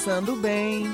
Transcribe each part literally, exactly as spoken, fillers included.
Pensando Bem.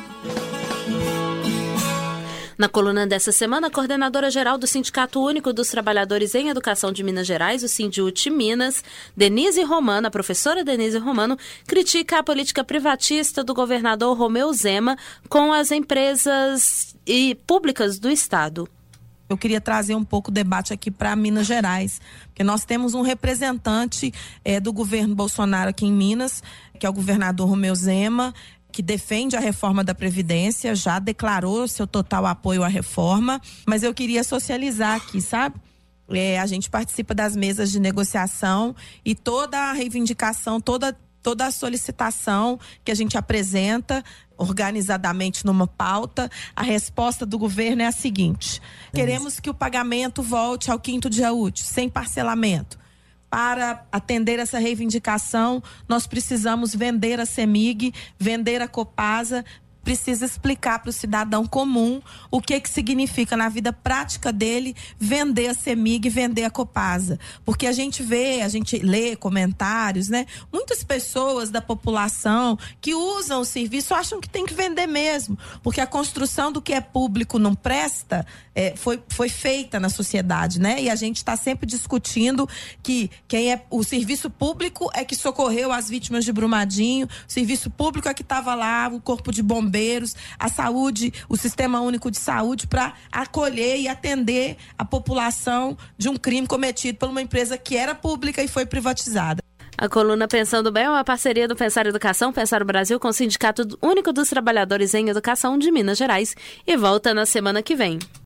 Na coluna dessa semana, a coordenadora-geral do Sindicato Único dos Trabalhadores em Educação de Minas Gerais, o Sindiúte Minas, Denise Romano, a professora Denise Romano, critica a política privatista do governador Romeu Zema com as empresas e públicas do Estado. Eu queria trazer um pouco o debate aqui para Minas Gerais, porque nós temos um representante é, do governo Bolsonaro aqui em Minas, que é o governador Romeu Zema, que defende a reforma da Previdência, já declarou seu total apoio à reforma, mas eu queria socializar aqui, sabe? É, a gente participa das mesas de negociação e toda a reivindicação, toda, toda a solicitação que a gente apresenta organizadamente numa pauta, a resposta do governo é a seguinte: queremos que o pagamento volte ao quinto dia útil, sem parcelamento. Para atender essa reivindicação, nós precisamos vender a CEMIG, vender a Copasa, precisa explicar para o cidadão comum o que que significa na vida prática dele vender a CEMIG, vender a Copasa. Porque a gente vê, a gente lê comentários, né? Muitas pessoas da população que usam o serviço acham que tem que vender mesmo, porque a construção do que é público não presta, é, foi, foi feita na sociedade, né? E a gente está sempre discutindo que quem é o serviço público é que socorreu as vítimas de Brumadinho, o serviço público é que estava lá, o corpo de bombeiros, a saúde, o Sistema Único de Saúde, para acolher e atender a população de um crime cometido por uma empresa que era pública e foi privatizada. A coluna Pensando Bem é uma parceria do Pensar Educação, Pensar o Brasil com o Sindicato Único dos Trabalhadores em Educação de Minas Gerais e volta na semana que vem.